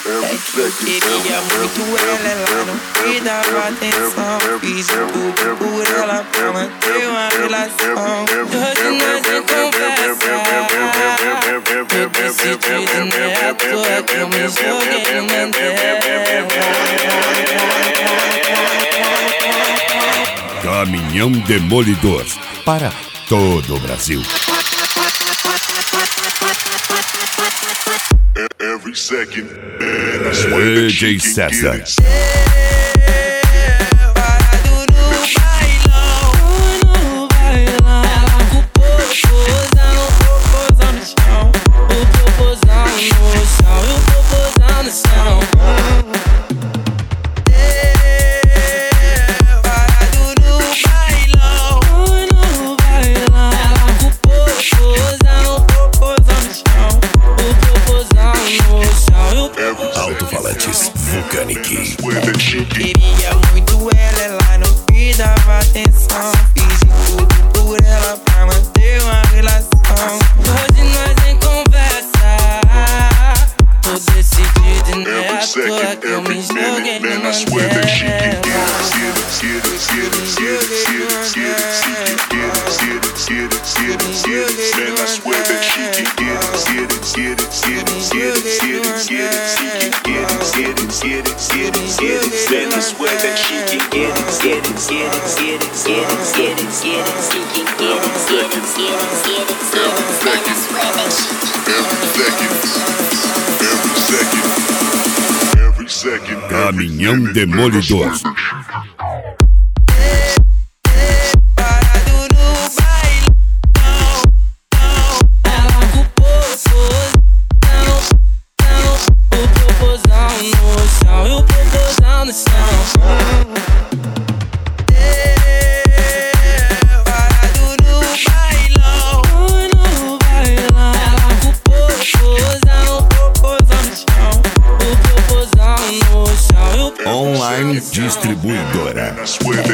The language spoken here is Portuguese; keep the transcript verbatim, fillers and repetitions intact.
Queria muito ela, ela não me dava atenção. Fiz tudo por ela pra manter uma relação. Hoje nós em conversa, tô decidido, não é à toa que eu me joguei no Mandela. Caminhão Demolidor para todo o Brasil. Every second, man, I swear D J César. Alto-falantes Vulcanic. Queria muito ela, ela não me dava atenção. Fiz tudo por ela pra manter uma relação. Hoje nós em conversa, tô decidido, não é à toa que eu me joguei no Mandela. Then I swear that she can get it, get it, get it, get it, get it, get it, get it, she can get it, get it, get it, get it, get it. Then I swear that she can. Every second, every second, every second. Caminhão Demolidor. Online Distribuidora.